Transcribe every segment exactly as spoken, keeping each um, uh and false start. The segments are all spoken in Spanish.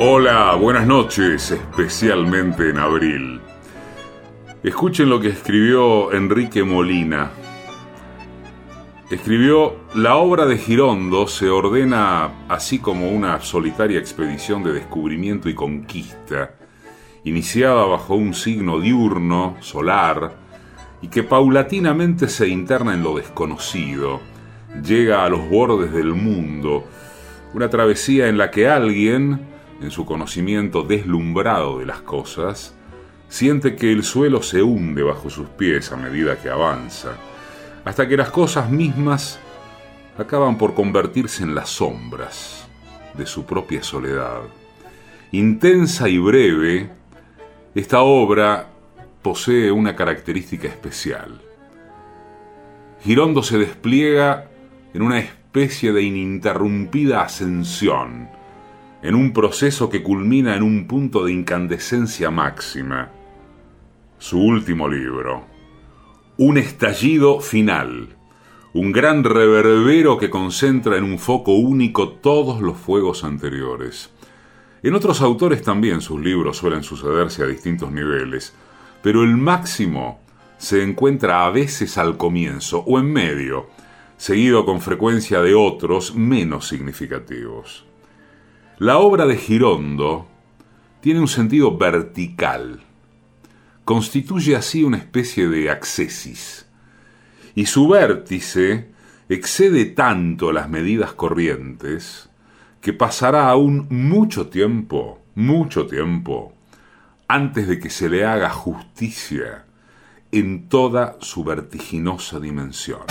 Hola, buenas noches, especialmente en abril. Escuchen lo que escribió Enrique Molina. Escribió: la obra de Girondo se ordena así como una solitaria expedición de descubrimiento y conquista, iniciada bajo un signo diurno, solar, y que paulatinamente se interna en lo desconocido, llega a los bordes del mundo, una travesía en la que alguien, en su conocimiento deslumbrado de las cosas, siente que el suelo se hunde bajo sus pies a medida que avanza, hasta que las cosas mismas acaban por convertirse en las sombras de su propia soledad. Intensa y breve, esta obra posee una característica especial. Girondo se despliega en una especie de ininterrumpida ascensión, en un proceso que culmina en un punto de incandescencia máxima. Su último libro, un estallido final, un gran reverbero que concentra en un foco único todos los fuegos anteriores. En otros autores también sus libros suelen sucederse a distintos niveles, pero el máximo se encuentra a veces al comienzo o en medio, seguido con frecuencia de otros menos significativos. La obra de Girondo tiene un sentido vertical, constituye así una especie de accesis, y su vértice excede tanto las medidas corrientes que pasará aún mucho tiempo, mucho tiempo, antes de que se le haga justicia en toda su vertiginosa dimensión.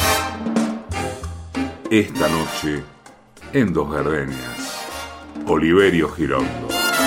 Esta noche, en Dos Gardenias, Oliverio Girondo.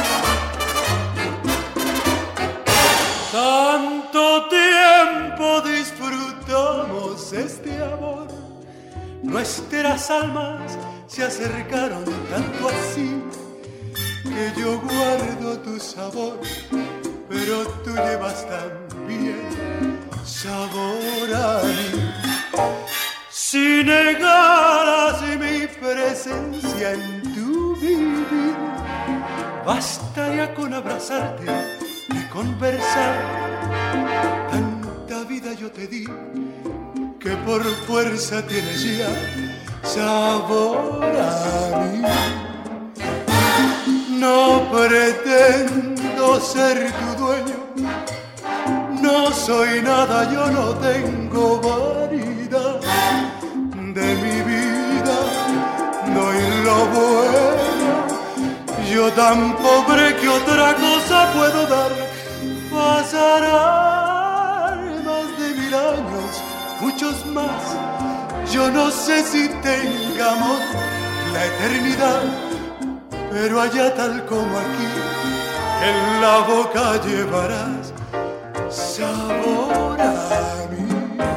Tanto tiempo disfrutamos este amor, nuestras almas se acercaron tanto así, que yo guardo tu sabor, pero tú llevas también sabor a mí. Si negaras mi presencia en tu vivir, bastaría con abrazarte y conversar. Tanta vida yo te di que por fuerza tienes ya sabor a mí. No pretendo ser tu dueño, no soy nada, yo no tengo vanidad. De mi vida doy lo bueno, yo tan pobre que otra cosa puedo dar. Pasarán más de mil años, muchos más, yo no sé si tengamos la eternidad, pero allá tal como aquí, en la boca llevarás sabor a mí.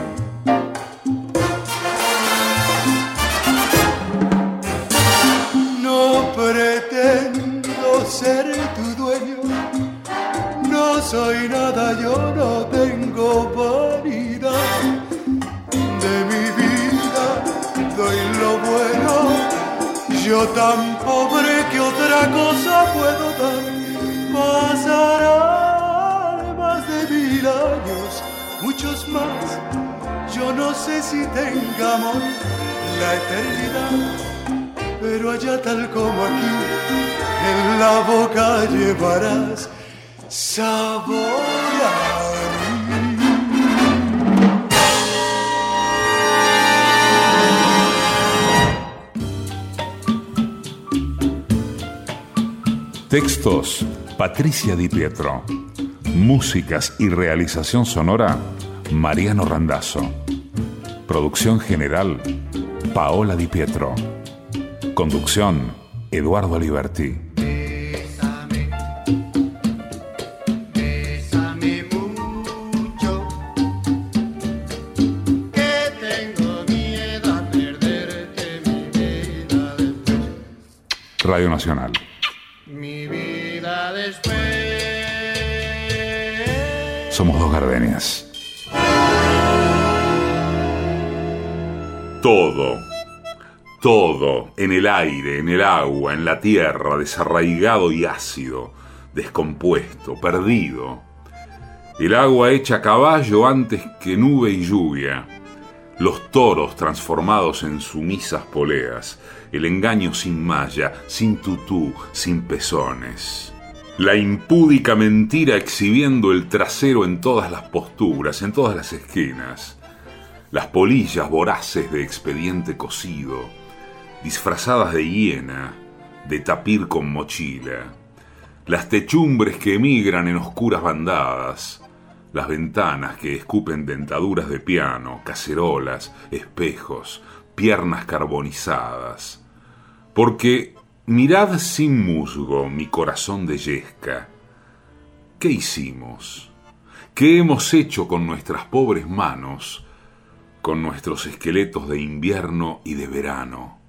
No pretendo ser tu dueño, no soy nada, yo no tengo vanidad. De mi vida doy lo bueno, yo tan pobre que otra cosa puedo dar. Pasarán más de mil años, muchos más, yo no sé si tengamos la eternidad, pero allá tal como aquí, en la boca llevarás sabor a mí. Textos: Patricia Di Pietro. Músicas y realización sonora: Mariano Randazzo. Producción general: Paola Di Pietro. Conducción: Eduardo Aliberti. Bésame, bésame mucho, que tengo miedo a perderte mi vida después. Radio Nacional. Mi vida después. Somos Dos Gardenias. Todo, Todo, en el aire, en el agua, en la tierra, desarraigado y ácido, descompuesto, perdido. El agua hecha caballo antes que nube y lluvia. Los toros transformados en sumisas poleas. El engaño sin malla, sin tutú, sin pezones. La impúdica mentira exhibiendo el trasero en todas las posturas, en todas las esquinas. Las polillas voraces de expediente cocido, disfrazadas de hiena, de tapir con mochila. Las techumbres que emigran en oscuras bandadas. Las ventanas que escupen dentaduras de piano, cacerolas, espejos, piernas carbonizadas. Porque mirad sin musgo mi corazón de yesca. ¿Qué hicimos? ¿Qué hemos hecho con nuestras pobres manos, con nuestros esqueletos de invierno y de verano?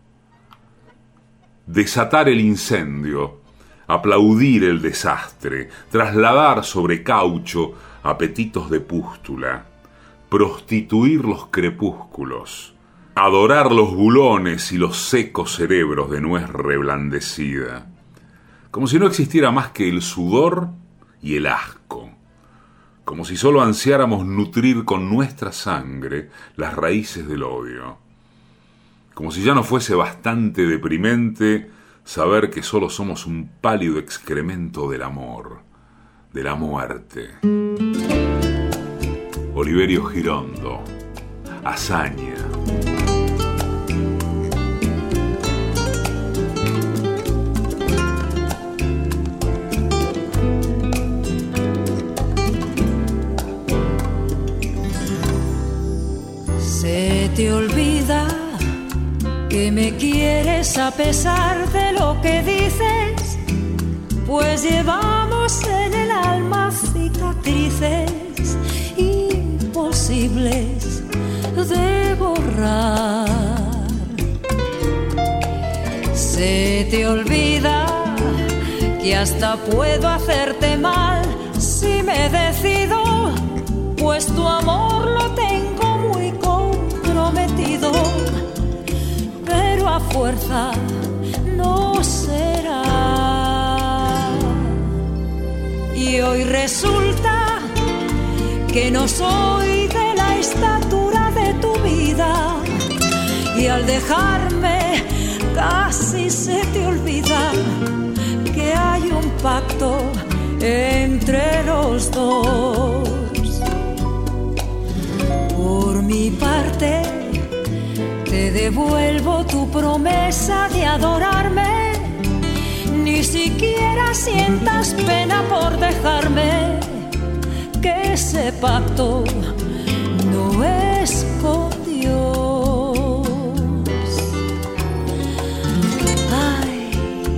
Desatar el incendio, aplaudir el desastre, trasladar sobre caucho apetitos de pústula, prostituir los crepúsculos, adorar los bulones y los secos cerebros de nuez reblandecida, como si no existiera más que el sudor y el asco, como si solo ansiáramos nutrir con nuestra sangre las raíces del odio, como si ya no fuese bastante deprimente saber que solo somos un pálido excremento del amor, de la muerte. Oliverio Girondo, Hazaña. Se te olvida que me quieres a pesar de lo que dices, pues llevamos en el alma cicatrices imposibles de borrar. Se te olvida que hasta puedo hacerte mal si me decido, pues tu amor lo tengo muy comprometido, pero a fuerza no será. Y hoy resulta que no soy de la estatura de tu vida, y al dejarme casi se te olvida que hay un pacto entre los dos. Por mi parte te devuelvo tu promesa de adorarme, ni siquiera sientas pena por dejarme, que ese pacto no es con Dios. Ay.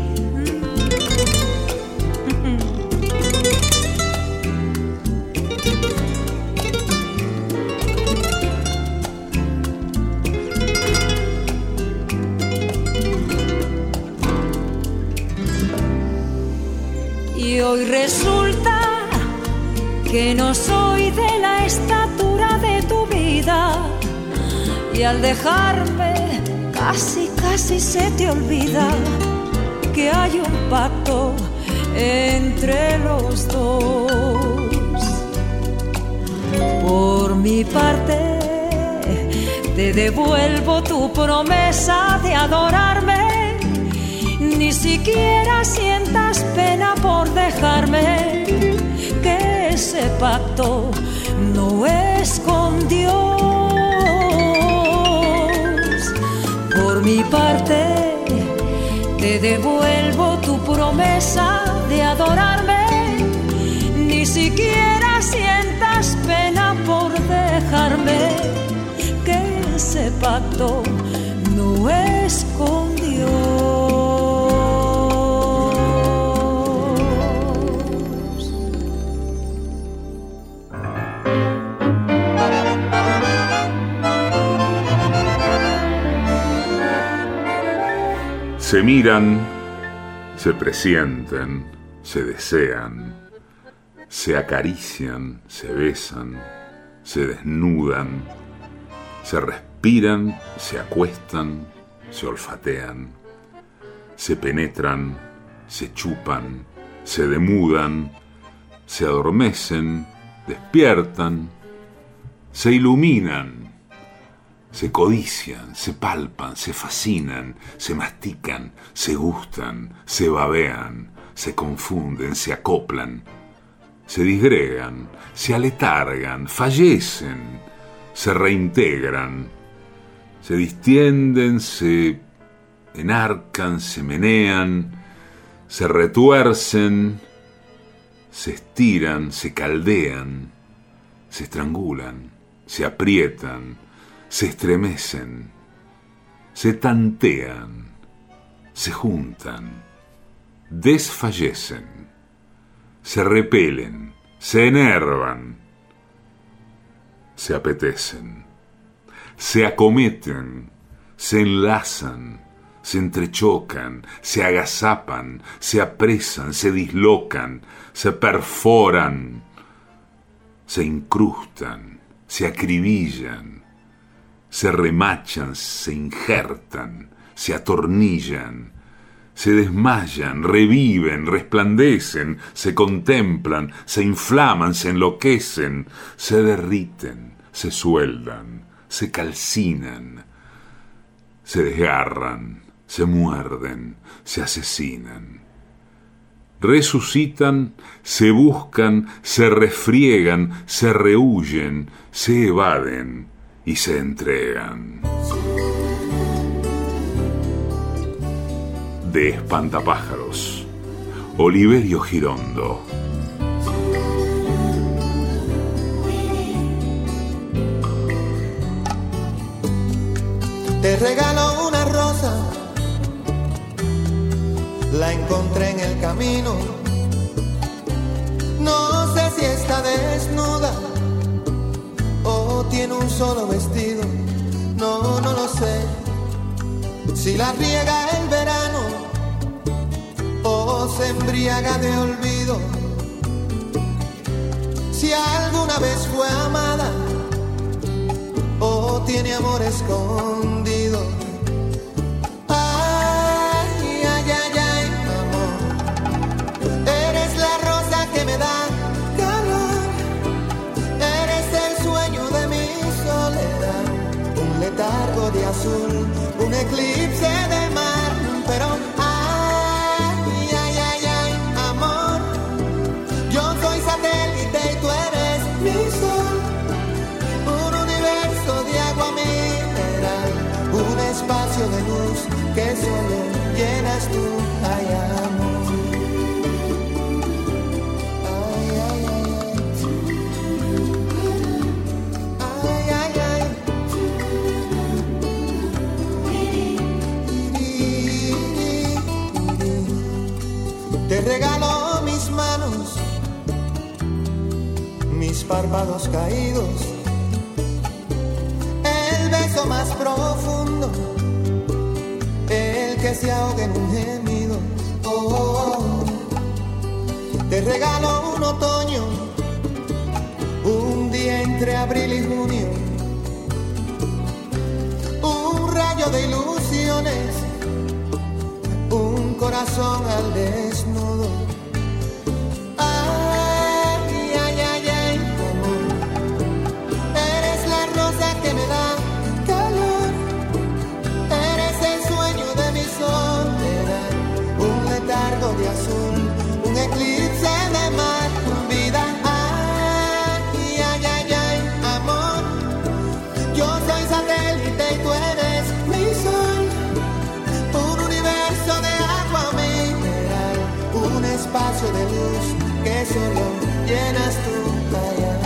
Y hoy resulta que no soy de la estatura de tu vida, y al dejarme casi, casi se te olvida que hay un pacto entre los dos. Por mi parte te devuelvo tu promesa de adorarme, ni siquiera sientas pena por dejarme, que ese pacto no es con Dios. Por mi parte te devuelvo tu promesa de adorarme, ni siquiera sientas pena por dejarme, que ese pacto no es con Dios. Se miran, se presienten, se desean, se acarician, se besan, se desnudan, se respiran, se acuestan, se olfatean, se penetran, se chupan, se demudan, se adormecen, despiertan, se iluminan, se codician, se palpan, se fascinan, se mastican, se gustan, se babean, se confunden, se acoplan, se disgregan, se aletargan, fallecen, se reintegran, se distienden, se enarcan, se menean, se retuercen, se estiran, se caldean, se estrangulan, se aprietan, se estremecen, se tantean, se juntan, desfallecen, se repelen, se enervan, se apetecen, se acometen, se enlazan, se entrechocan, se agazapan, se apresan, se dislocan, se perforan, se incrustan, se acribillan, se remachan, se injertan, se atornillan, se desmayan, reviven, resplandecen, se contemplan, se inflaman, se enloquecen, se derriten, se sueldan, se calcinan, se desgarran, se muerden, se asesinan, resucitan, se buscan, se refriegan, se rehuyen, se evaden y se entregan. De Espantapájaros, Oliverio Girondo. Te regalo una rosa, la encontré en el camino. No sé si está desnuda o tiene un solo vestido. No, no lo sé. Si la riega el verano o se embriaga de olvido. Si alguna vez fue amada o tiene amor escondido. Ay, ay, ay, ay, amor. Eres la rosa que me da calor. Eres el sueño de mi soledad. Un letargo de azul, un eclipse de mar. Pero ay, ay, ay, ay, amor. Yo soy satélite y tú eres mi sol. De agua mineral, un espacio de luz que solo llenas tú, ay amor. Ay, ay, ay, ay, ay, ay. Te regalo mis manos, mis párpados caídos. Beso más profundo, el que se ahoga en un gemido. Oh, oh, oh. Te regalo un otoño, un día entre abril y junio, un rayo de ilusiones, un corazón al desnudo. Ay, ay, ay, ay, amor. Eres la rosa que me da calor, eres el sueño de mi soledad, un letargo de azul, un eclipse de mar, vida. Ay, ay, ay, ay, amor. Yo soy satélite y tú eres mi sol, un universo de agua mineral, un espacio de luz que solo llenas tú, ay, ay.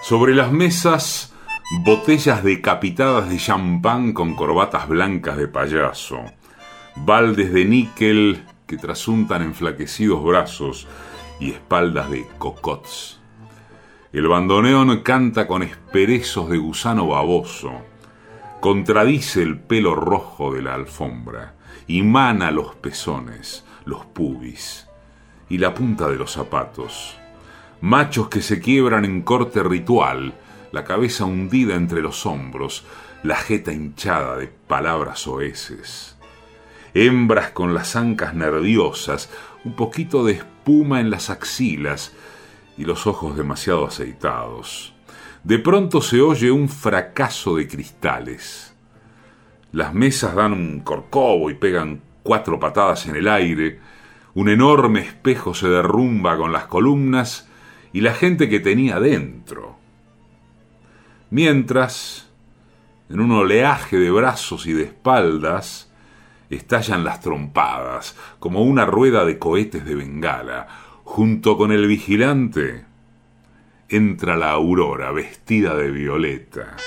Sobre las mesas, botellas decapitadas de champán con corbatas blancas de payaso, baldes de níquel que trasuntan enflaquecidos brazos y espaldas de cocots. El bandoneón canta con esperezos de gusano baboso, contradice el pelo rojo de la alfombra, imana los pezones, los pubis y la punta de los zapatos. Machos que se quiebran en corte ritual, la cabeza hundida entre los hombros, la jeta hinchada de palabras soeces. Hembras con las ancas nerviosas, un poquito de espuma en las axilas y los ojos demasiado aceitados. De pronto se oye un fracaso de cristales. Las mesas dan un corcovo y pegan cuatro patadas en el aire. Un enorme espejo se derrumba con las columnas y la gente que tenía dentro. Mientras, en un oleaje de brazos y de espaldas, estallan las trompadas, como una rueda de cohetes de Bengala. Junto con el vigilante, entra la aurora vestida de violeta.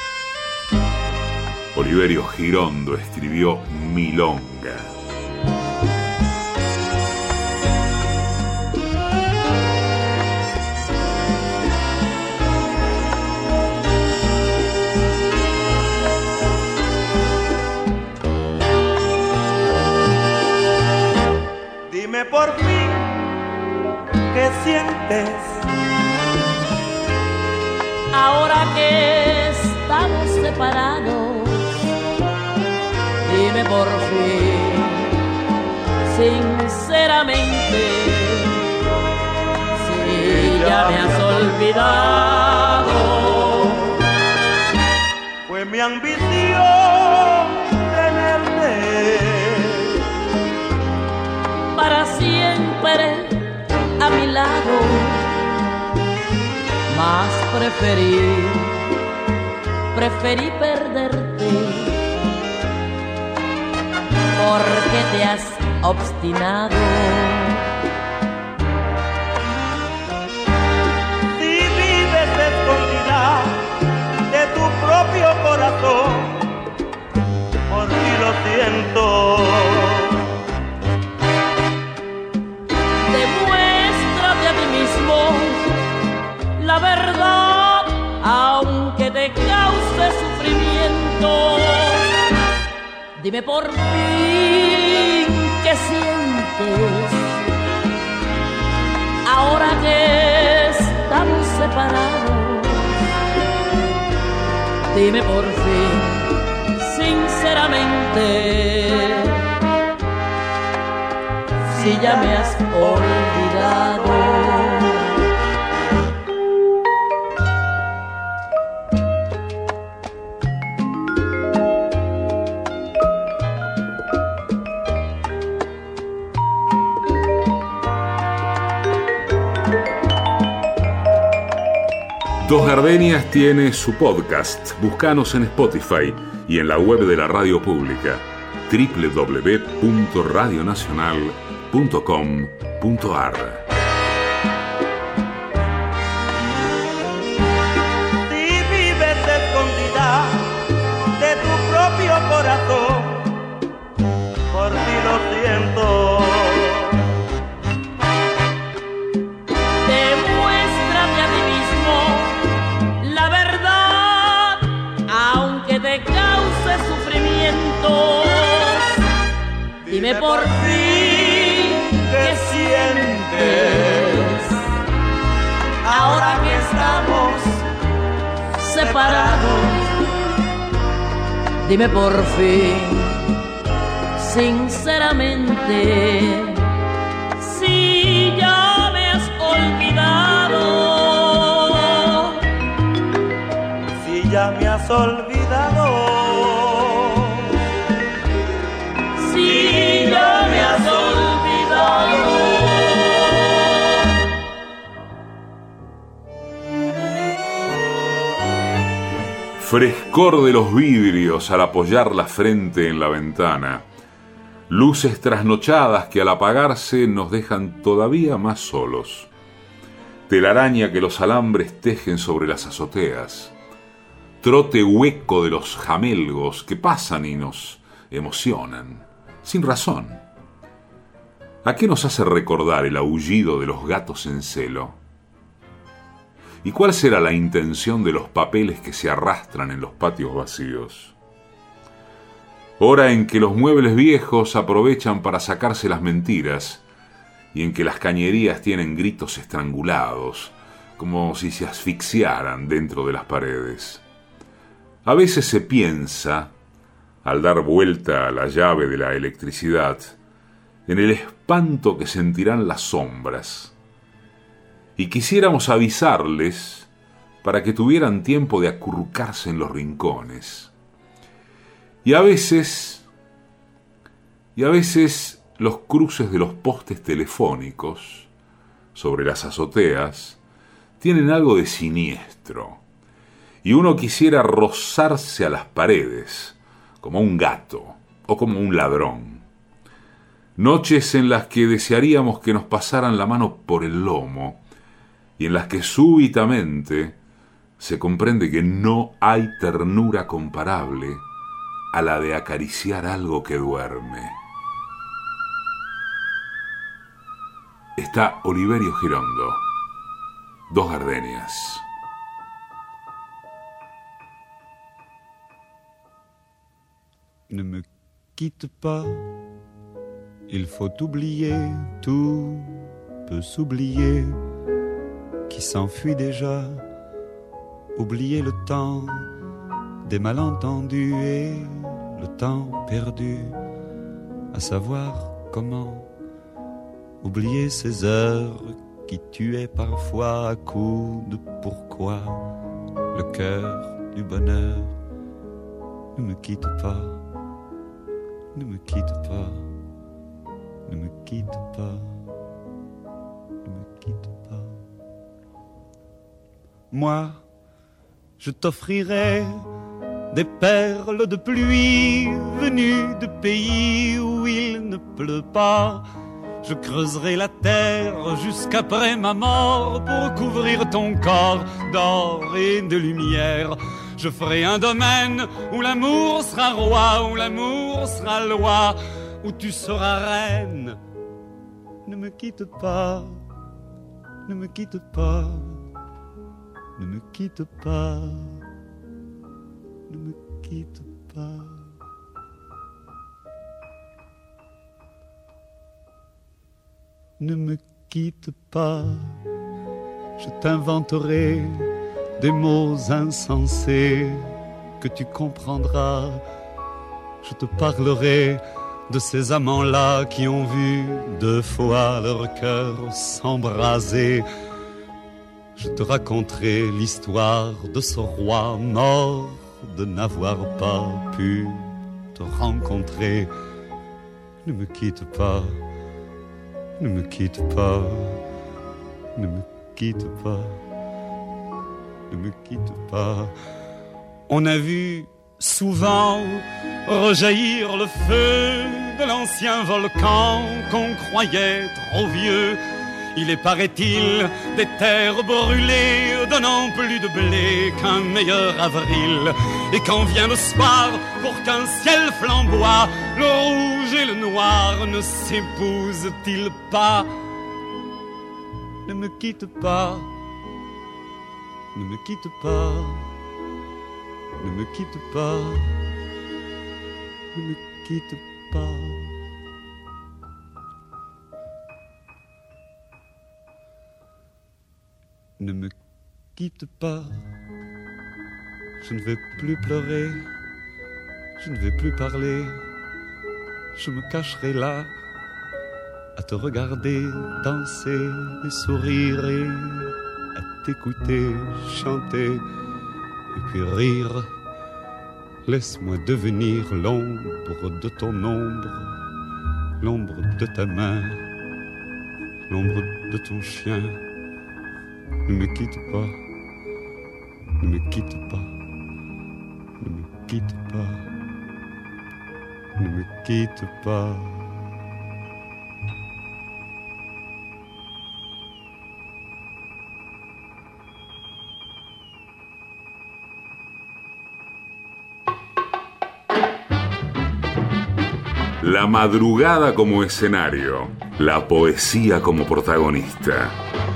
Oliverio Girondo escribió Milonga. Dime por fin qué sientes ahora que estamos separados. Dime por fin, sinceramente, si ya me has olvidado. Fue mi ambición tenerte para siempre a mi lado, mas preferí, preferí perderte, porque te has obstinado. Si vives escondida de tu propio corazón, por ti lo siento. Demuéstrate a ti mismo la verdad, aunque te cause sufrimiento. Dime por fin qué sientes ahora que estamos separados. Dime por fin, sinceramente, si ya me has olvidado. Dos Gardenias tiene su podcast. Búscanos en Spotify y en la web de la radio pública doble u doble u doble u punto radio nacional punto com punto a r. Si vives escondida de tu propio corazón, por ti lo siento. Demuéstrate a ti mismo la verdad, aunque te cause sufrimientos. Dime por fin qué sientes ahora que estamos separados. Dime por fin, sinceramente, si ya me has olvidado. Si ya me has olvidado. Si ya me has olvidado. Frescor de los vidrios al apoyar la frente en la ventana. Luces trasnochadas que al apagarse nos dejan todavía más solos. telaraña que los alambres tejen sobre las azoteas, trote hueco de los jamelgos que pasan y nos emocionan, sin razón. ¿A qué nos hace recordar el aullido de los gatos en celo? ¿Y cuál será la intención de los papeles que se arrastran en los patios vacíos? Hora en que los muebles viejos aprovechan para sacarse las mentiras y en que las cañerías tienen gritos estrangulados, como si se asfixiaran dentro de las paredes. A veces se piensa, al dar vuelta a la llave de la electricidad, en el espanto que sentirán las sombras. Y quisiéramos avisarles para que tuvieran tiempo de acurrucarse en los rincones. Y a veces, y a veces los cruces de los postes telefónicos sobre las azoteas tienen algo de siniestro, y uno quisiera rozarse a las paredes, como un gato o como un ladrón. Noches en las que desearíamos que nos pasaran la mano por el lomo y en las que súbitamente se comprende que no hay ternura comparable a la de acariciar algo que duerme. Está Oliverio Girondo, Dos gardenias. Ne me quitte pas, il faut oublier, tout peut s'oublier, qui s'enfuit déjà, oublier le temps des malentendus et le temps perdu, à savoir comment oublier ces heures qui tuaient parfois à coups de pourquoi le cœur du bonheur. Ne me quitte pas, ne me quitte pas, ne me quitte pas, ne me quitte pas. Moi, je t'offrirai des perles de pluie venues de pays où il ne pleut pas. Je creuserai la terre jusqu'après ma mort pour couvrir ton corps d'or et de lumière. Je ferai un domaine où l'amour sera roi, où l'amour sera loi, où tu seras reine. Ne me quitte pas, ne me quitte pas, ne me quitte pas, ne me quitte pas. Ne me quitte pas, je t'inventerai des mots insensés que tu comprendras. Je te parlerai de ces amants-là qui ont vu deux fois leur cœur s'embraser. Je te raconterai l'histoire de ce roi mort de n'avoir pas pu te rencontrer. Ne me quitte pas, ne me quitte pas, ne me quitte pas, ne me quitte pas. On a vu souvent rejaillir le feu de l'ancien volcan qu'on croyait trop vieux. Il est, paraît-il, des terres brûlées donnant plus de blé qu'un meilleur avril. Et quand vient le soir, pour qu'un ciel flamboie, le rouge et le noir ne s'épousent-ils pas? Ne me quitte pas, ne me quitte pas, ne me quitte pas, ne me quitte pas. Ne me quitte pas, je ne vais plus pleurer, je ne vais plus parler, je me cacherai là, à te regarder danser et sourire et à t'écouter chanter et puis rire. Laisse-moi devenir l'ombre de ton ombre, l'ombre de ta main, l'ombre de ton chien. Ne me quitte pas, ne me quitte pas, ne me quitte pas, ne me quitte pas. la madrugada como escenario, la poesía como protagonista.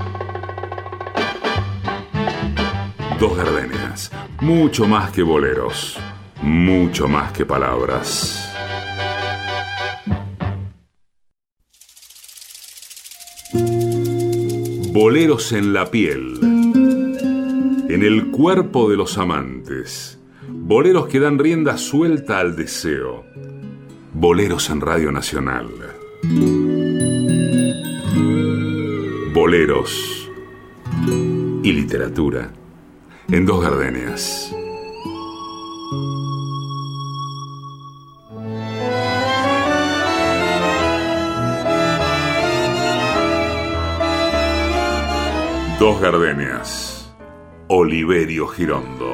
Dos gardenias, mucho más que boleros, mucho más que palabras. Boleros en la piel, en el cuerpo de los amantes. Boleros que dan rienda suelta al deseo. Boleros en Radio Nacional. Boleros y literatura en Dos Gardenias. Dos Gardenias. Oliverio Girondo.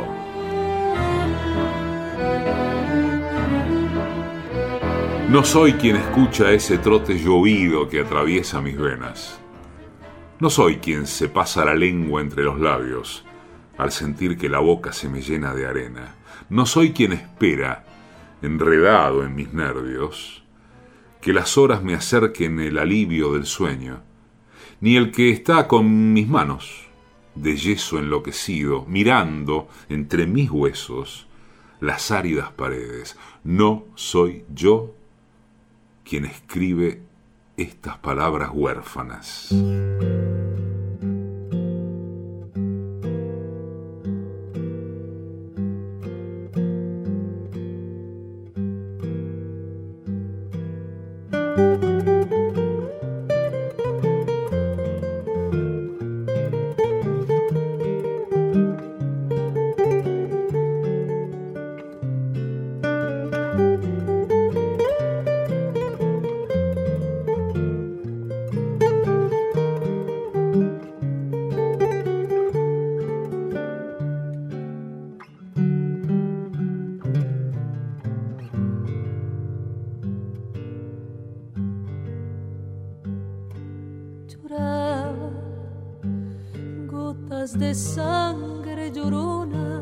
No soy quien escucha ese trote llovido que atraviesa mis venas. No soy quien se pasa la lengua entre los labios al sentir que la boca se me llena de arena. No soy quien espera, enredado en mis nervios, que las horas me acerquen el alivio del sueño, ni el que está con mis manos de yeso enloquecido, mirando entre mis huesos las áridas paredes. No soy yo quien escribe estas palabras huérfanas. De sangre llorona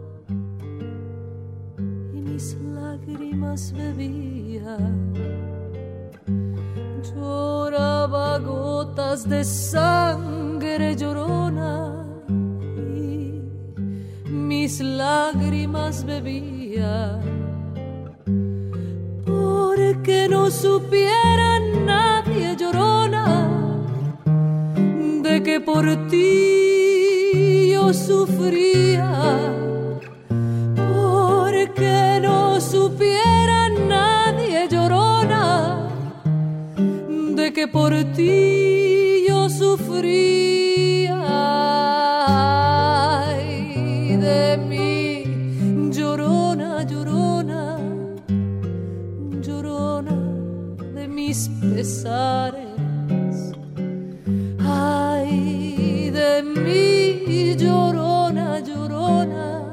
y mis lágrimas bebía. Lloraba gotas de sangre llorona y mis lágrimas bebía, porque no supiera nadie, llorona, de que por ti yo sufría, porque no supiera nadie, llorona, de que por ti yo sufría. Ay, de mí, llorona, llorona, llorona de mis pesares. Ay, de mí, llorona, llorona,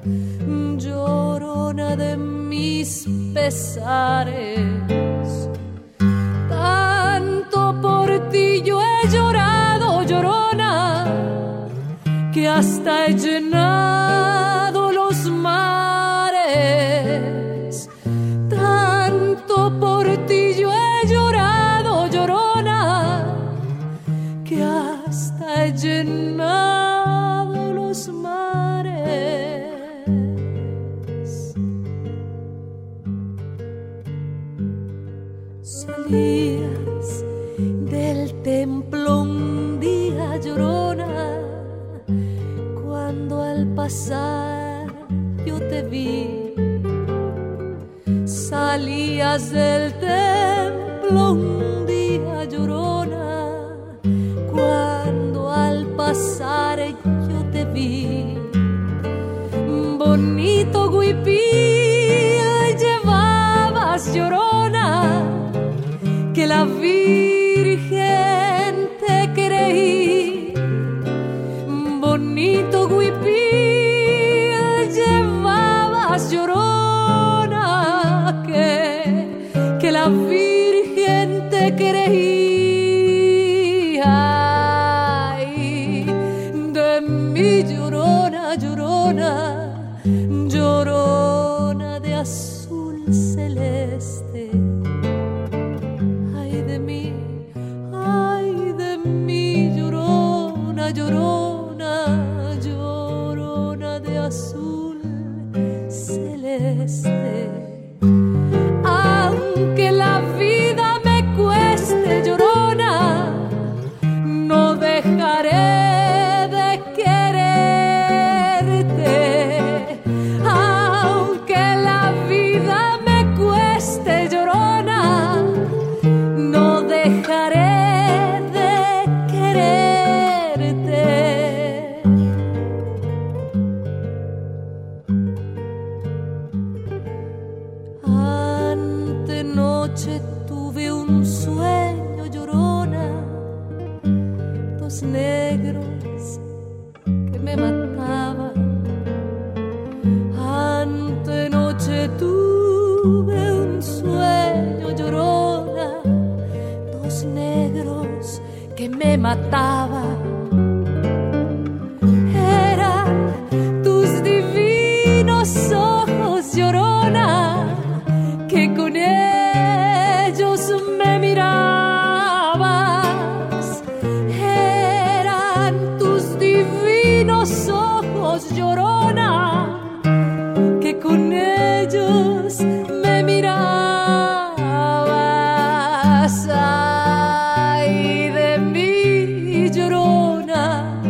llorona de mis pesares. Tanto por ti yo he llorado, llorona, que hasta he llenado los mares. Tanto por ti yo he llorado, llorona, que hasta he llenado los mares. Salías del templo un día, llorona, cuando al pasar yo te vi. Salías del templo un día, llorona, cuando al pasar yo te vi. Bonito huipil llevabas, llorona, que la Virgen te creí. Bonito huipil llevabas, llorona, que, que la Virgen te creí. Ay, de mi llorona, llorona, llorona de azul celeste. azul celeste. Aunque la vida me cueste, llorona, no dejaré de quererte. Aunque la vida me cueste, llorona, no dejaré de quererte. Antenoche tuve un sueño, llorona, dos negros que me mataban. Antenoche tuve un sueño, llorona, dos negros que me mataban. Eran tus divinos ojos, llorona, que con ellos me mirabas. Eran tus divinos ojos, llorona, que con ellos me mirabas. Ay de mí, llorona,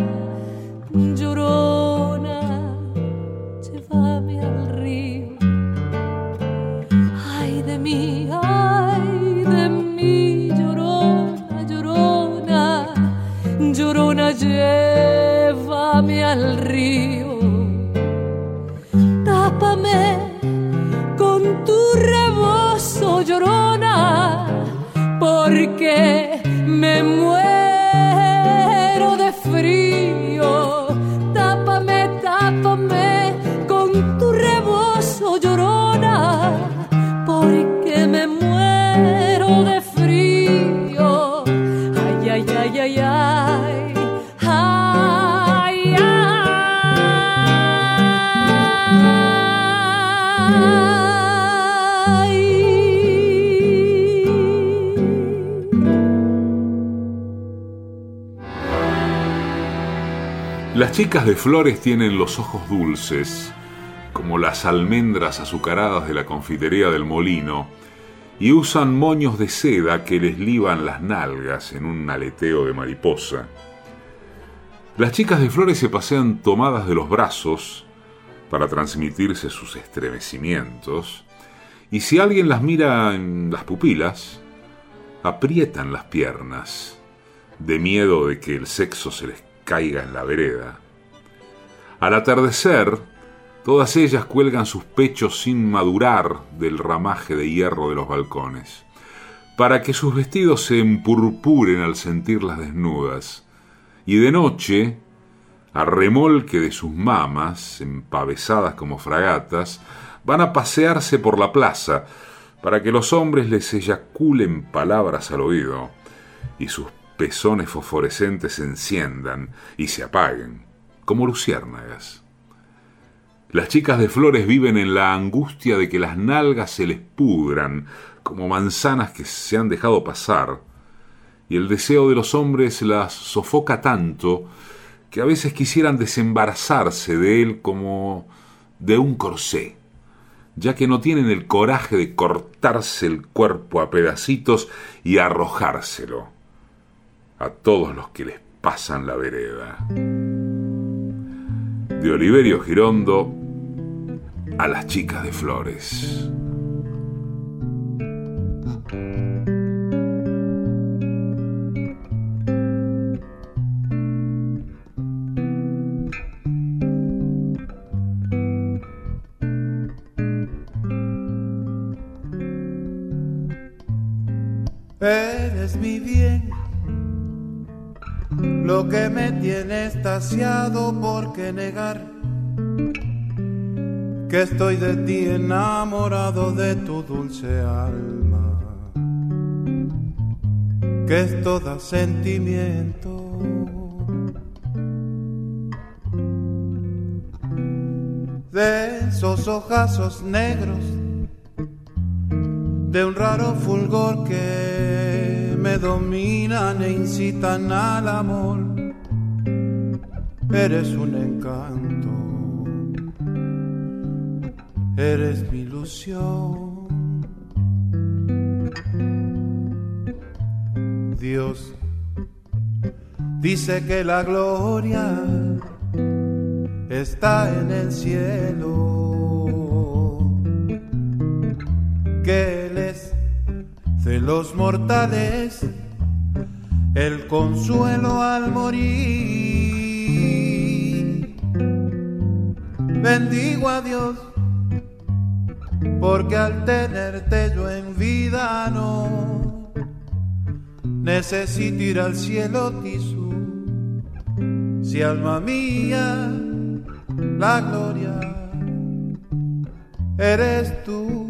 llorona, llévame al río. Ay de mí, ay de mí, llorona, llorona, llorona, llévame al río. Tápame con tu rebozo, llorona, porque me muero de frío. Tápame, tápame con tu rebozo, llorona, porque me muero de frío. Ay, ay, ay, ay, ay. Ay, ay. Las chicas de Flores tienen los ojos dulces, como las almendras azucaradas de la confitería del Molino, y usan moños de seda que les liban las nalgas en un aleteo de mariposa. Las chicas de Flores se pasean tomadas de los brazos para transmitirse sus estremecimientos, y si alguien las mira en las pupilas, aprietan las piernas, de miedo de que el sexo se les caiga en la vereda. Al atardecer, todas ellas cuelgan sus pechos sin madurar del ramaje de hierro de los balcones, para que sus vestidos se empurpuren al sentirlas desnudas, y de noche, a remolque de sus mamas, empavesadas como fragatas, van a pasearse por la plaza, para que los hombres les eyaculen palabras al oído, y sus pezones fosforescentes se enciendan y se apaguen, como luciérnagas. Las chicas de Flores viven en la angustia de que las nalgas se les pudran como manzanas que se han dejado pasar, y el deseo de los hombres las sofoca tanto que a veces quisieran desembarazarse de él como de un corsé, ya que no tienen el coraje de cortarse el cuerpo a pedacitos y arrojárselo a todos los que les pasan la vereda. De Oliverio Girondo a las chicas de Flores. Eres mi bien, lo que me tiene extasiado, ¿por qué negar que estoy de ti enamorado, de tu dulce alma, que es toda sentimiento? De esos ojazos negros, de un raro fulgor que me dominan e incitan al amor. Eres un encanto eres mi ilusión. Dios dice que la gloria está en el cielo, que Él es de los mortales el consuelo al morir. Bendigo a Dios porque al tenerte yo en vida no necesito ir al cielo tisú. Si alma mía, la gloria eres tú.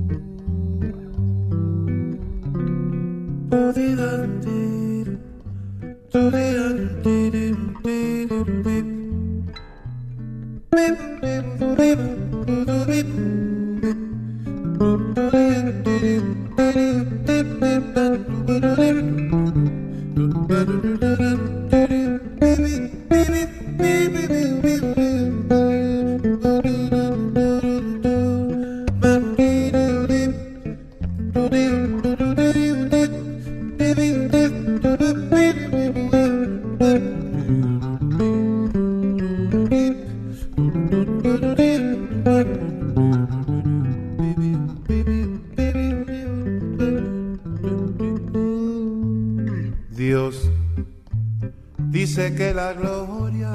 Dios dice que la gloria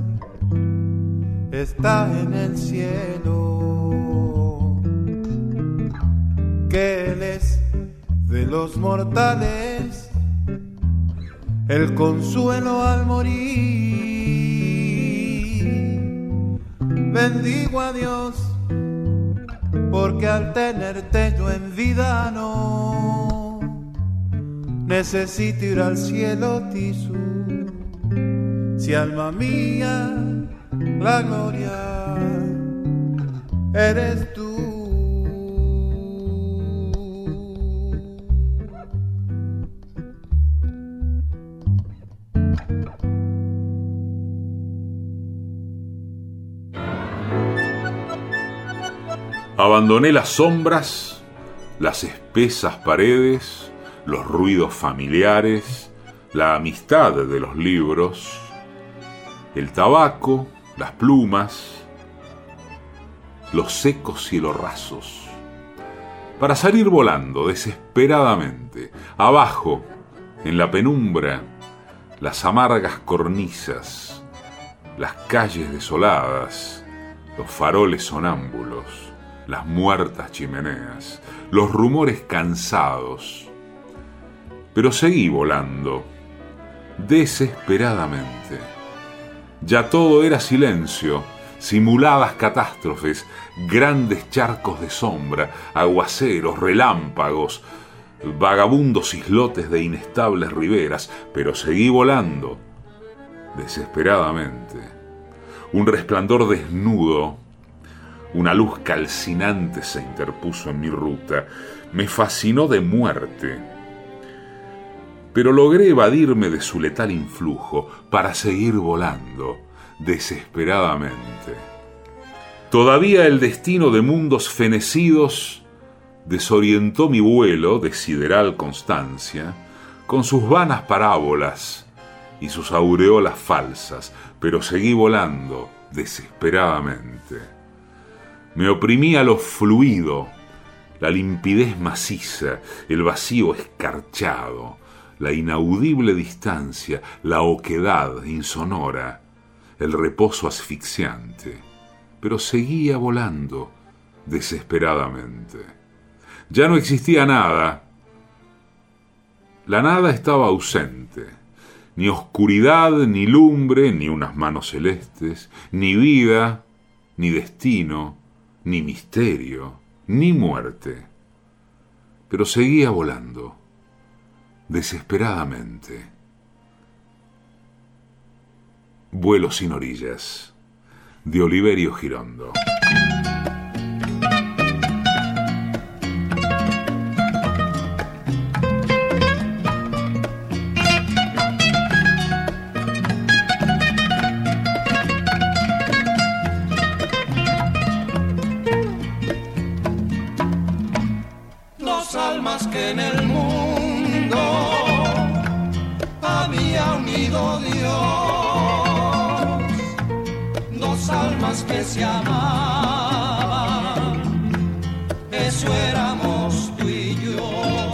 está en el cielo, que Él es de los mortales el consuelo al morir. Bendigo a Dios porque al tenerte yo en vida no necesito ir al cielo tisú. Si alma mía, la gloria eres tú. Abandoné las sombras, las espesas paredes, los ruidos familiares, la amistad de los libros, el tabaco, las plumas, los secos cielos rasos, para salir volando desesperadamente, abajo, en la penumbra, las amargas cornisas, las calles desoladas, los faroles sonámbulos, las muertas chimeneas, los rumores cansados. Pero seguí volando, desesperadamente. Ya todo era silencio, simuladas catástrofes, grandes charcos de sombra, aguaceros, relámpagos, vagabundos islotes de inestables riberas, pero seguí volando, desesperadamente. Un resplandor desnudo, una luz calcinante se interpuso en mi ruta, me fascinó de muerte, pero logré evadirme de su letal influjo para seguir volando desesperadamente. Todavía el destino de mundos fenecidos desorientó mi vuelo de sideral constancia con sus vanas parábolas y sus aureolas falsas, pero seguí volando desesperadamente. Me oprimía lo fluido, la limpidez maciza, el vacío escarchado, la inaudible distancia, la oquedad insonora, el reposo asfixiante, pero seguía volando desesperadamente. Ya no existía nada. La nada estaba ausente. Ni oscuridad, ni lumbre, ni unas manos celestes, ni vida, ni destino, ni misterio, ni muerte. Pero seguía volando, desesperadamente. Vuelo sin orillas, de Oliverio Girondo. años que se amaban, eso éramos tú y yo.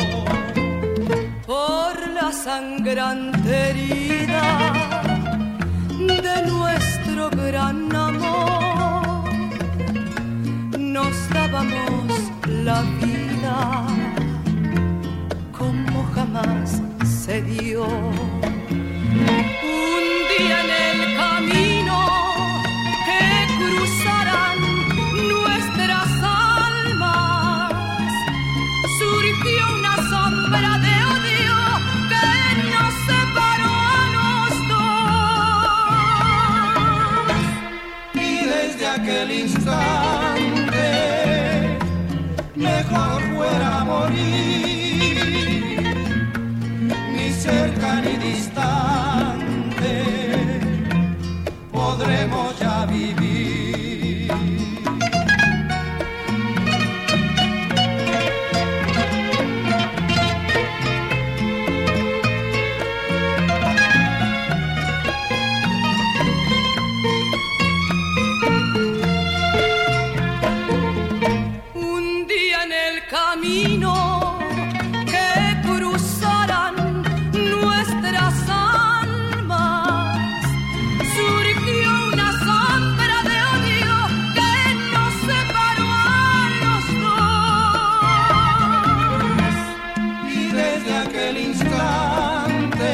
Por la sangrante herida de nuestro gran amor, nos dábamos la vida como jamás se dio. Un día en el camino que cruzarán nuestras almas, surgió una sombra de odio que nos separó a los dos. Y desde aquel instante mejor fuera morir, ni cerca ni distante podremos ya vivir. Un día en el camino que cruzarán nuestras almas, surgió una sombra de odio que nos separó a los dos. Y desde aquel instante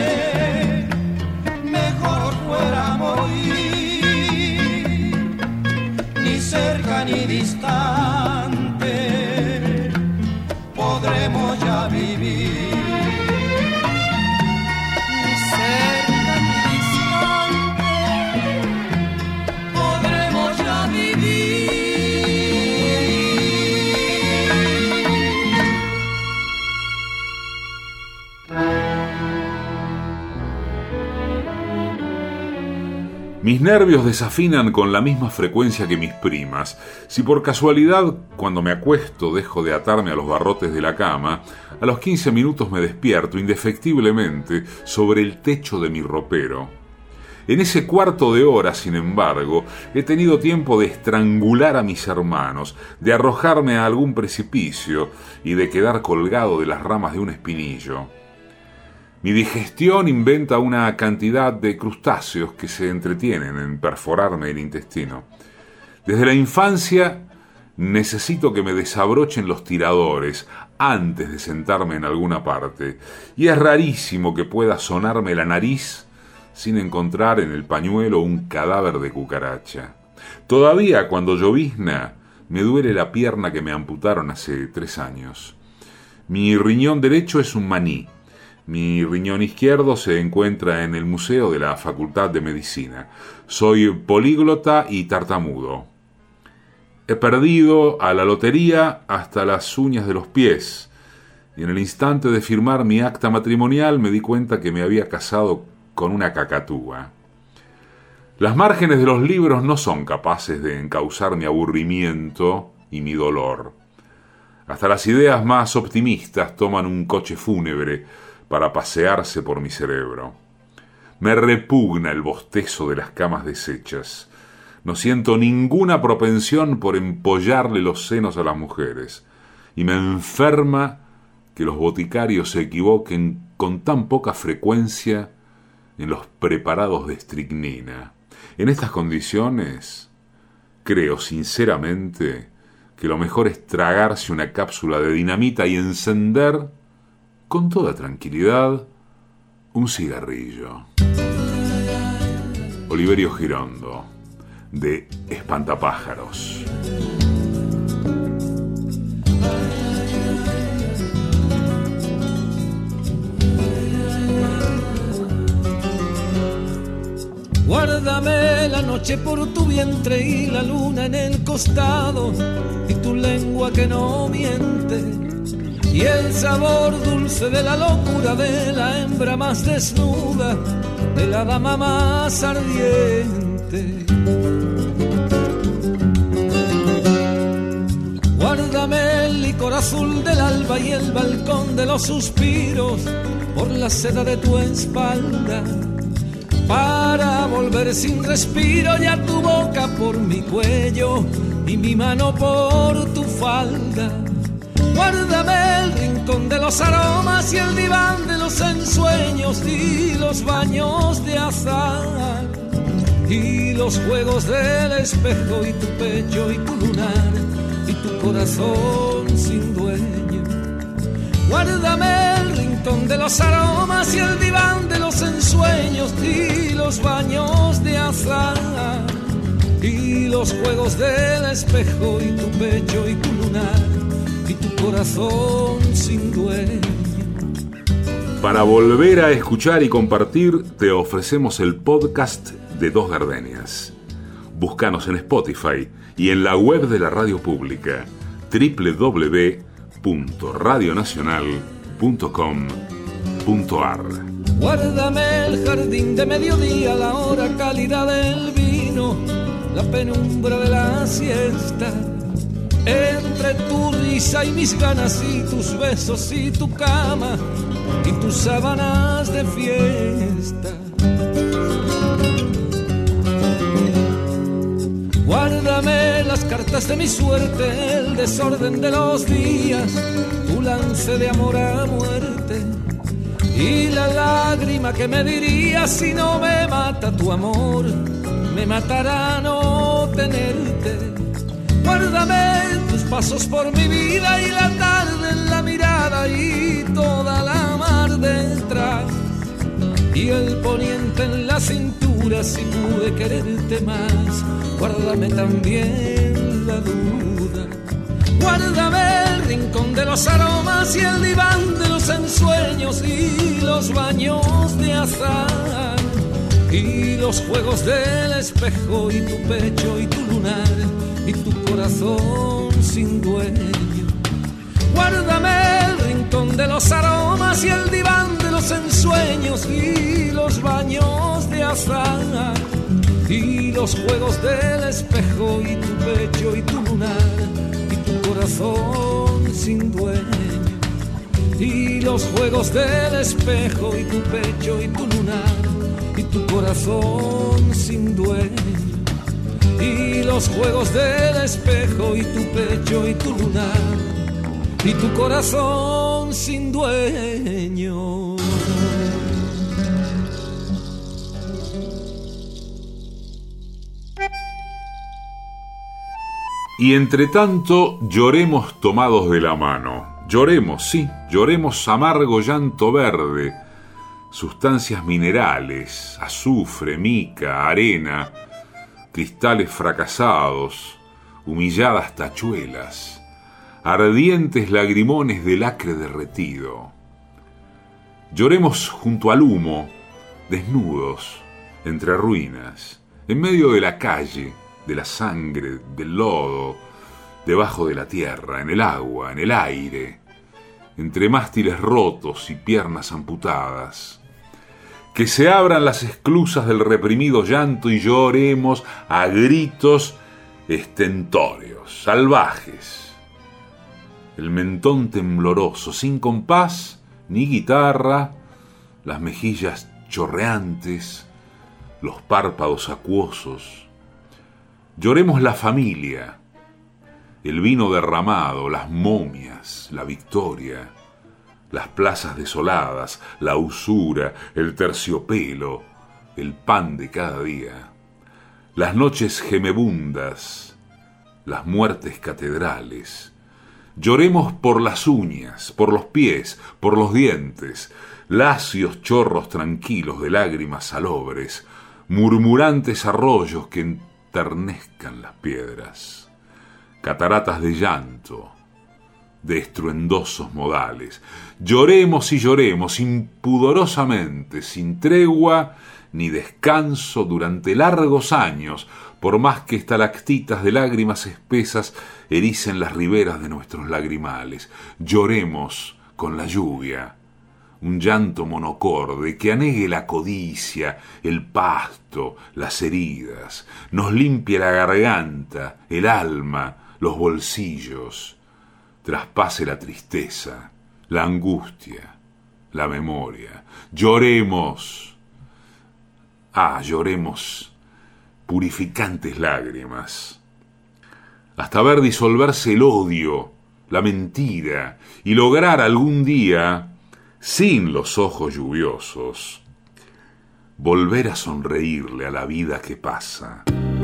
mejor fuera morir, ni cerca ni distante podremos ya vivir. Ni cerca ni distante podremos ya vivir. Mis nervios desafinan con la misma frecuencia que mis primas. Si por casualidad, cuando me acuesto, dejo de atarme a los barrotes de la cama, a los quince minutos me despierto indefectiblemente sobre el techo de mi ropero. En ese cuarto de hora, sin embargo, he tenido tiempo de estrangular a mis hermanos, de arrojarme a algún precipicio y de quedar colgado de las ramas de un espinillo. Mi digestión inventa una cantidad de crustáceos que se entretienen en perforarme el intestino. Desde la infancia necesito que me desabrochen los tiradores antes de sentarme en alguna parte, y es rarísimo que pueda sonarme la nariz sin encontrar en el pañuelo un cadáver de cucaracha. Todavía cuando llovizna me duele la pierna que me amputaron hace tres años. Mi riñón derecho es un maní. Mi riñón izquierdo se encuentra en el Museo de la Facultad de Medicina. Soy políglota y tartamudo. He perdido a la lotería hasta las uñas de los pies, y en el instante de firmar mi acta matrimonial me di cuenta que me había casado con una cacatúa. Las márgenes de los libros no son capaces de encauzar mi aburrimiento y mi dolor. Hasta las ideas más optimistas toman un coche fúnebre para pasearse por mi cerebro. Me repugna el bostezo de las camas deshechas. No siento ninguna propensión por empollarle los senos a las mujeres, y me enferma que los boticarios se equivoquen con tan poca frecuencia en los preparados de estricnina. En estas condiciones, creo sinceramente que lo mejor es tragarse una cápsula de dinamita y encender con toda tranquilidad un cigarrillo. Oliverio Girondo, de Espantapájaros. Guárdame la noche por tu vientre y la luna en el costado, y tu lengua que no miente, y el sabor dulce de la locura de la hembra más desnuda, de la dama más ardiente. Guárdame el licor azul del alba y el balcón de los suspiros por la seda de tu espalda, para volver sin respiro, ya tu boca por mi cuello y mi mano por tu falda. Guárdame el rincón de los aromas y el diván de los ensueños y los baños de azahar y los juegos del espejo y tu pecho y tu lunar y tu corazón sin dueño. Guárdame el rincón de los aromas y el diván de los ensueños y los baños de azahar y los juegos del espejo y tu pecho y tu lunar y tu corazón sin dueño. Para volver a escuchar y compartir, te ofrecemos el podcast de Dos Gardenias. Búscanos en Spotify y en la web de la radio pública doble u doble u doble u punto radio nacional punto com punto a r. Guárdame el jardín de mediodía, la hora cálida del vino, la penumbra de la siesta, entre tu risa y mis ganas y tus besos y tu cama y tus sábanas de fiesta. Guárdame las cartas de mi suerte, el desorden de los días, tu lance de amor a muerte y la lágrima que me diría si no me mata tu amor, me matará no tenerte. Guárdame tus pasos por mi vida y la tarde en la mirada y toda la mar detrás y el poniente en la cintura si pude quererte más. Guárdame también la duda. Guárdame el rincón de los aromas y el diván de los ensueños y los baños de azahar y los juegos del espejo y tu pecho y tu lunar y tu corazón sin dueño. Guárdame el rincón de los aromas y el diván de los ensueños y los baños de azahar y los juegos del espejo y tu pecho y tu lunar y tu corazón sin dueño y los juegos del espejo y tu pecho y tu lunar y tu corazón sin dueño y los juegos del espejo y tu pecho y tu lunar y tu corazón sin dueño. Y entre tanto, lloremos tomados de la mano. Lloremos, sí, lloremos amargo llanto verde, sustancias minerales, azufre, mica, arena, cristales fracasados, humilladas tachuelas, ardientes lagrimones de lacre derretido. Lloremos junto al humo, desnudos, entre ruinas, en medio de la calle, de la sangre, del lodo, debajo de la tierra, en el agua, en el aire, entre mástiles rotos y piernas amputadas. Que se abran las esclusas del reprimido llanto y lloremos a gritos estentóreos, salvajes. El mentón tembloroso, sin compás ni guitarra, las mejillas chorreantes, los párpados acuosos. Lloremos la familia, el vino derramado, las momias, la victoria, las plazas desoladas, la usura, el terciopelo, el pan de cada día, las noches gemebundas, las muertes catedrales. Lloremos por las uñas, por los pies, por los dientes, lacios chorros tranquilos de lágrimas salobres, murmurantes arroyos que enternezcan las piedras, cataratas de llanto, de estruendosos modales. Lloremos y lloremos impudorosamente, sin tregua ni descanso durante largos años, por más que estalactitas de lágrimas espesas ericen las riberas de nuestros lagrimales. Lloremos con la lluvia, un llanto monocorde que anegue la codicia, el pasto, las heridas, nos limpie la garganta, el alma, los bolsillos, traspase la tristeza, la angustia, la memoria. Lloremos Ah, lloremos purificantes lágrimas, hasta ver disolverse el odio, la mentira, y lograr algún día, sin los ojos lluviosos, volver a sonreírle a la vida que pasa.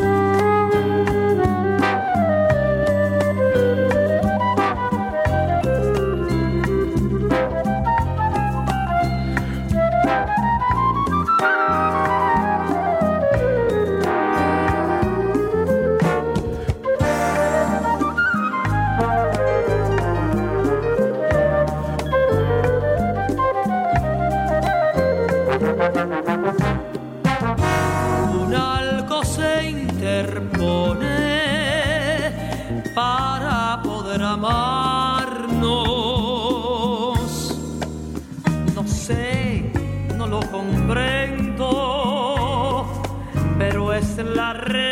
Para poder amarnos, no sé, no lo comprendo, pero es la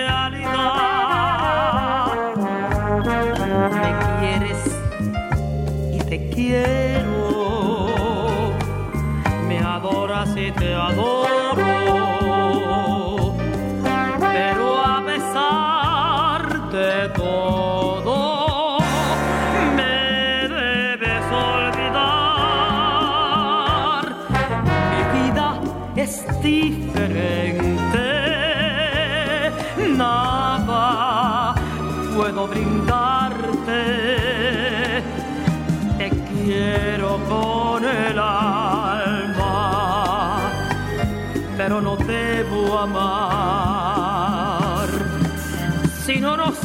realidad. Me quieres y te quiero, me adoras y te adoro, pero a pesar de todo es diferente, nada puedo brindarte, te quiero con el alma, pero no debo amar, si no nos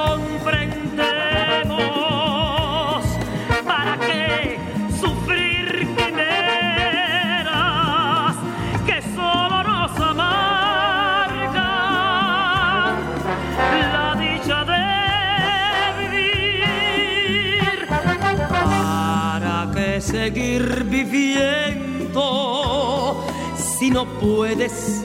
comprendemos, ¿para qué sufrir quimeras que solo nos amargan la dicha de vivir? ¿Para qué seguir viviendo si no puedes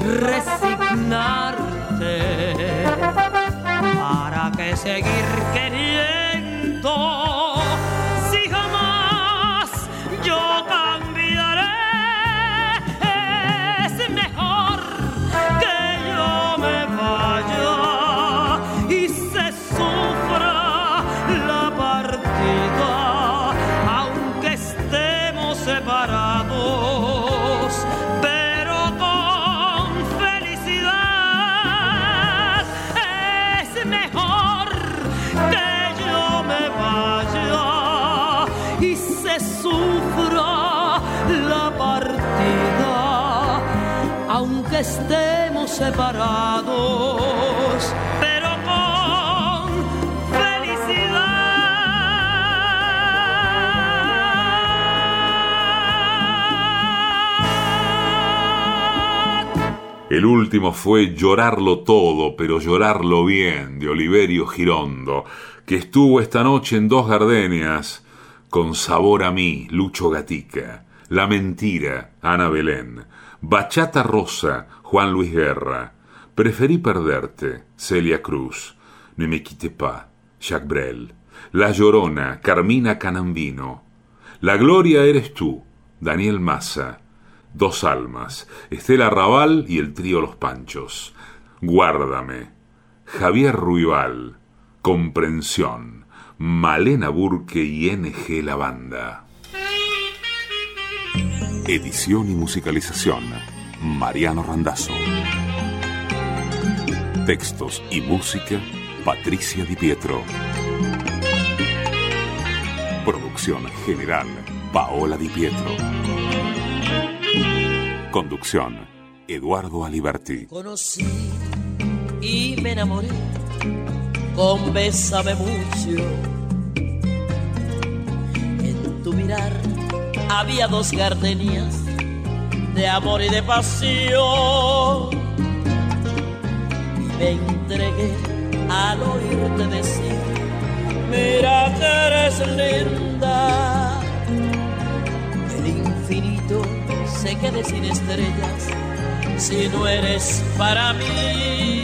resignarte? ¿Para qué seguir queriendo si jamás yo cambiaré? Es mejor que yo me vaya y se sufra la partida, aunque estemos separados, pero con felicidad. Es mejor que yo me vaya y se sufra la partida, aunque estemos separados, pero con felicidad. El último fue Llorarlo Todo, pero llorarlo bien, de Oliverio Girondo, que estuvo esta noche en Dos Gardenias, con Sabor a mí, Lucho Gatica, La Mentira, Ana Belén, Bachata Rosa, Juan Luis Guerra, Preferí Perderte, Celia Cruz, Ne me quitte pas, Jacques Brel, La Llorona, Carmina Canambino, La Gloria eres tú, Daniel Massa, Dos Almas, Estela Raval y el trío Los Panchos, Guárdame, Javier Ruibal, Comprensión, Malena Burke y N G La Banda. Edición y musicalización, Mariano Randazzo. Textos y música, Patricia Di Pietro. Producción general, Paola Di Pietro. Conducción, Eduardo Aliberti. Conocí y me enamoré con Bésame mucho. En tu mirar había dos gardenias de amor y de pasión. Y me entregué al oírte decir: mira que eres linda. El infinito se quede sin estrellas si no eres para mí.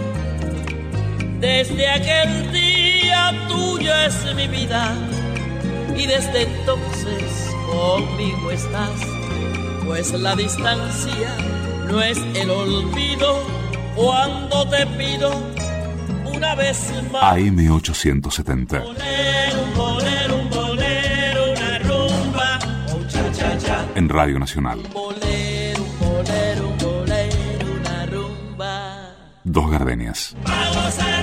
Desde aquel día tuya es mi vida y desde entonces conmigo estás, pues la distancia no es el olvido cuando te pido una vez más. A M ochocientos setenta. Bolero, un bolero, un bolero, una rumba, un cha cha cha. En Radio Nacional. Un bolero, un bolero, un bolero, una rumba. Dos gardenias. Vamos a